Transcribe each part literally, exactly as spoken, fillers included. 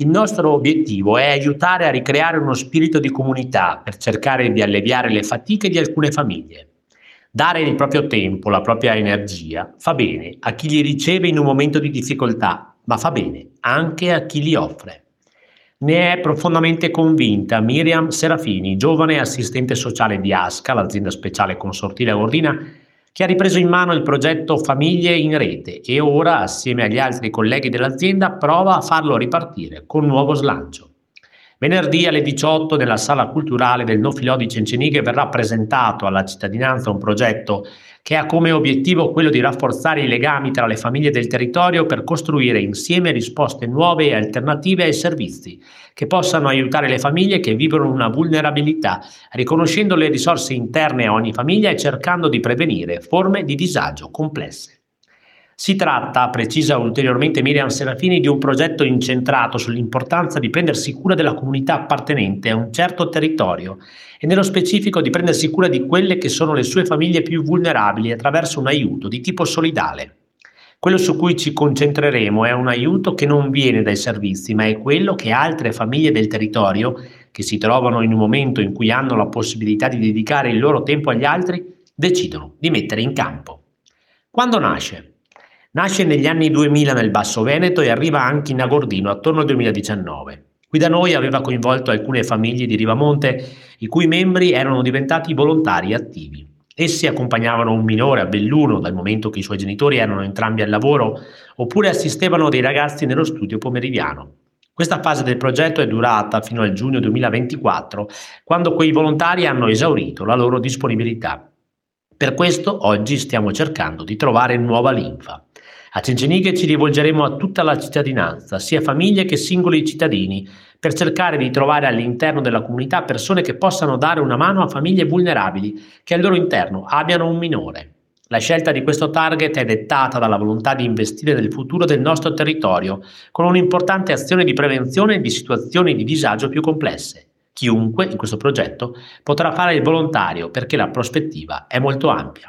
Il nostro obiettivo è aiutare a ricreare uno spirito di comunità per cercare di alleviare le fatiche di alcune famiglie. Dare il proprio tempo, la propria energia, fa bene a chi li riceve in un momento di difficoltà, ma fa bene anche a chi li offre. Ne è profondamente convinta Miriam Serafini, giovane assistente sociale di ASCA, l'azienda speciale consortile a Ordina, che ha ripreso in mano il progetto Famiglie in Rete e ora, assieme agli altri colleghi dell'azienda, prova a farlo ripartire con nuovo slancio. Venerdì alle diciotto nella sala culturale del Nofilò di Cencenighe verrà presentato alla cittadinanza un progetto che ha come obiettivo quello di rafforzare i legami tra le famiglie del territorio per costruire insieme risposte nuove e alternative ai servizi che possano aiutare le famiglie che vivono una vulnerabilità, riconoscendo le risorse interne a ogni famiglia e cercando di prevenire forme di disagio complesse. Si tratta, precisa ulteriormente Miriam Serafini, di un progetto incentrato sull'importanza di prendersi cura della comunità appartenente a un certo territorio e nello specifico di prendersi cura di quelle che sono le sue famiglie più vulnerabili attraverso un aiuto di tipo solidale. Quello su cui ci concentreremo è un aiuto che non viene dai servizi, ma è quello che altre famiglie del territorio, che si trovano in un momento in cui hanno la possibilità di dedicare il loro tempo agli altri, decidono di mettere in campo. Quando nasce? Nasce negli anni duemila nel Basso Veneto e arriva anche in Agordino attorno al duemiladiciannove. Qui da noi aveva coinvolto alcune famiglie di Rivamonte, i cui membri erano diventati volontari attivi. Essi accompagnavano un minore a Belluno dal momento che i suoi genitori erano entrambi al lavoro, oppure assistevano dei ragazzi nello studio pomeridiano. Questa fase del progetto è durata fino al giugno duemilaventiquattro, quando quei volontari hanno esaurito la loro disponibilità. Per questo oggi stiamo cercando di trovare nuova linfa. A Cencenighe ci rivolgeremo a tutta la cittadinanza, sia famiglie che singoli cittadini, per cercare di trovare all'interno della comunità persone che possano dare una mano a famiglie vulnerabili che al loro interno abbiano un minore. La scelta di questo target è dettata dalla volontà di investire nel futuro del nostro territorio, con un'importante azione di prevenzione di situazioni di disagio più complesse. Chiunque in questo progetto potrà fare il volontario perché la prospettiva è molto ampia.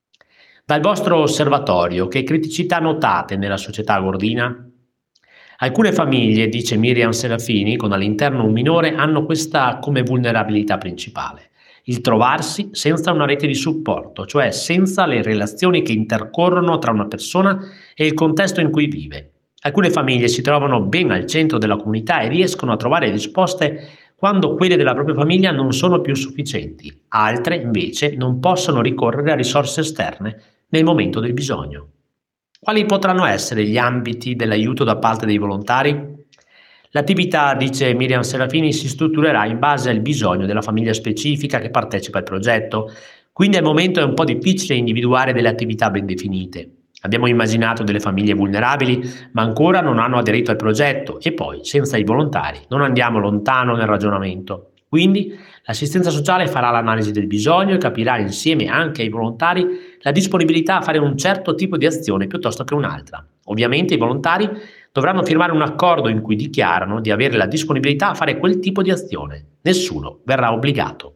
Dal vostro osservatorio, che criticità notate nella società agordina? Alcune famiglie, dice Miriam Serafini, con all'interno un minore, hanno questa come vulnerabilità principale: il trovarsi senza una rete di supporto, cioè senza le relazioni che intercorrono tra una persona e il contesto in cui vive. Alcune famiglie si trovano ben al centro della comunità e riescono a trovare risposte quando quelle della propria famiglia non sono più sufficienti. Altre, invece, non possono ricorrere a risorse esterne nel momento del bisogno. Quali potranno essere gli ambiti dell'aiuto da parte dei volontari? L'attività, dice Miriam Serafini, si strutturerà in base al bisogno della famiglia specifica che partecipa al progetto, quindi al momento è un po' difficile individuare delle attività ben definite. Abbiamo immaginato delle famiglie vulnerabili, ma ancora non hanno aderito al progetto e poi, senza i volontari, non andiamo lontano nel ragionamento. Quindi l'assistenza sociale farà l'analisi del bisogno e capirà insieme anche ai volontari la disponibilità a fare un certo tipo di azione piuttosto che un'altra. Ovviamente i volontari dovranno firmare un accordo in cui dichiarano di avere la disponibilità a fare quel tipo di azione. Nessuno verrà obbligato.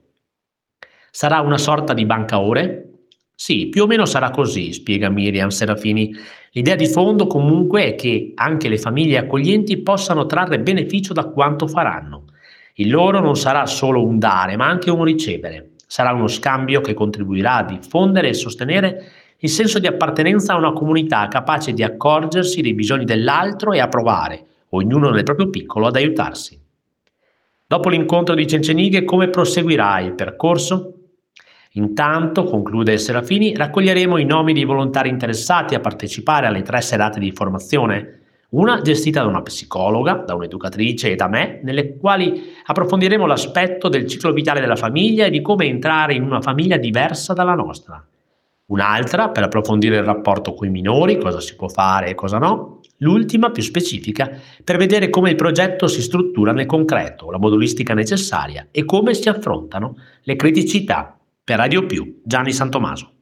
Sarà una sorta di banca ore? Sì, più o meno sarà così, spiega Miriam Serafini. L'idea di fondo comunque è che anche le famiglie accoglienti possano trarre beneficio da quanto faranno. Il loro non sarà solo un dare, ma anche un ricevere. Sarà uno scambio che contribuirà a diffondere e sostenere il senso di appartenenza a una comunità capace di accorgersi dei bisogni dell'altro e a provare, ognuno nel proprio piccolo, ad aiutarsi. Dopo l'incontro di Cencenighe, come proseguirà il percorso? Intanto, conclude Serafini, raccoglieremo i nomi dei volontari interessati a partecipare alle tre serate di formazione, una gestita da una psicologa, da un'educatrice e da me, nelle quali approfondiremo l'aspetto del ciclo vitale della famiglia e di come entrare in una famiglia diversa dalla nostra. Un'altra per approfondire il rapporto con i minori, cosa si può fare e cosa no. L'ultima, più specifica, per vedere come il progetto si struttura nel concreto, la modulistica necessaria e come si affrontano le criticità. Per Radio Più, Gianni Santomaso.